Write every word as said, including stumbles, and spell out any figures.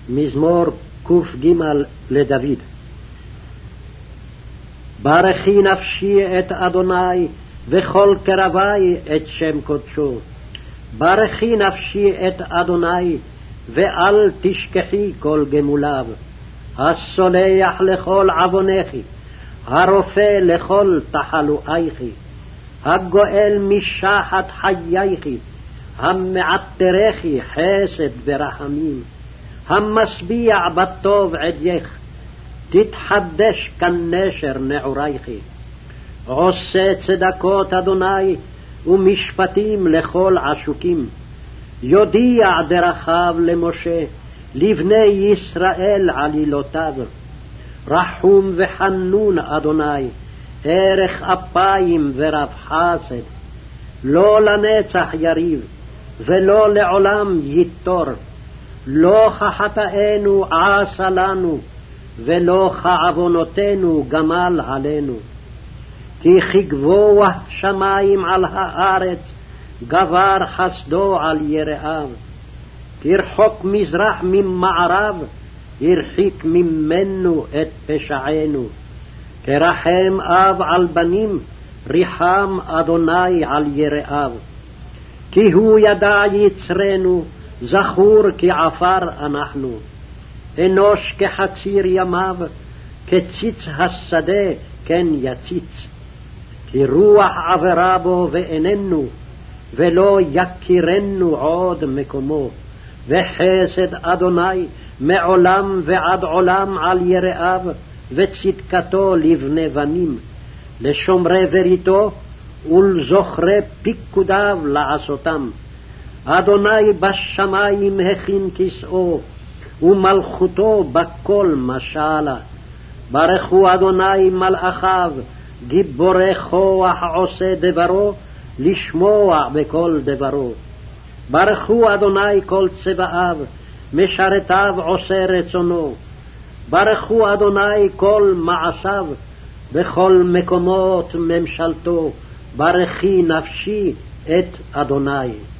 מזמור ק"ג לדוד. ברכי נפשי את אדוני וכל קרבי את שם קודשו. ברכי נפשי את אדוני ואל תשכחי כל גמוליו. הסולח לכל עוונך, הרופא לכל תחלואיך, הגואל משחת חייך, המעטרך חסד ורחמים, המשביע בטוב עדייך, תתחדש כנשר נעורייך. עושה צדקות אדוני ומשפטים לכל עשוקים, יודיע דרכיו למשה, לבני ישראל עלילותיו. רחום וחנון אדוני, ערך אפיים ורב חסד, לא לנצח יריב ולא לעולם ייטור. לא כחטאנו עשה לנו, ולא כעוונותינו גמל עלינו. כי כגבוה שמים על הארץ, גבר חסדו על יראיו. כרחוק מזרח ממערב, הרחיק ממנו את פשענו. כרחם אב על בנים, ריחם אדוני על יראיו. כי הוא ידע יצרנו, זכור כעפר אנחנו. אנוש כחציר ימיו, כציץ השדה כן יציץ. כי רוח עברה בו ואיננו, ולא יכירנו עוד מקומו. וחסד אדוני מעולם ועד עולם על יראיו, וצדקתו לבני בנים, לשומרי בריתו ולזוכרי פיקודיו לעשותם. אדוני בשמים הכין כסאו, ומלכותו בכל משלה. ברכו אדוני מלאכיו, גיבורי כוח עושה דברו, לשמוע בכל דברו. ברכו אדוני כל צבאיו, משרתיו עושה רצונו. ברכו אדוני כל מעשיו, בכל מקומות ממשלתו. ברכי נפשי את אדוני.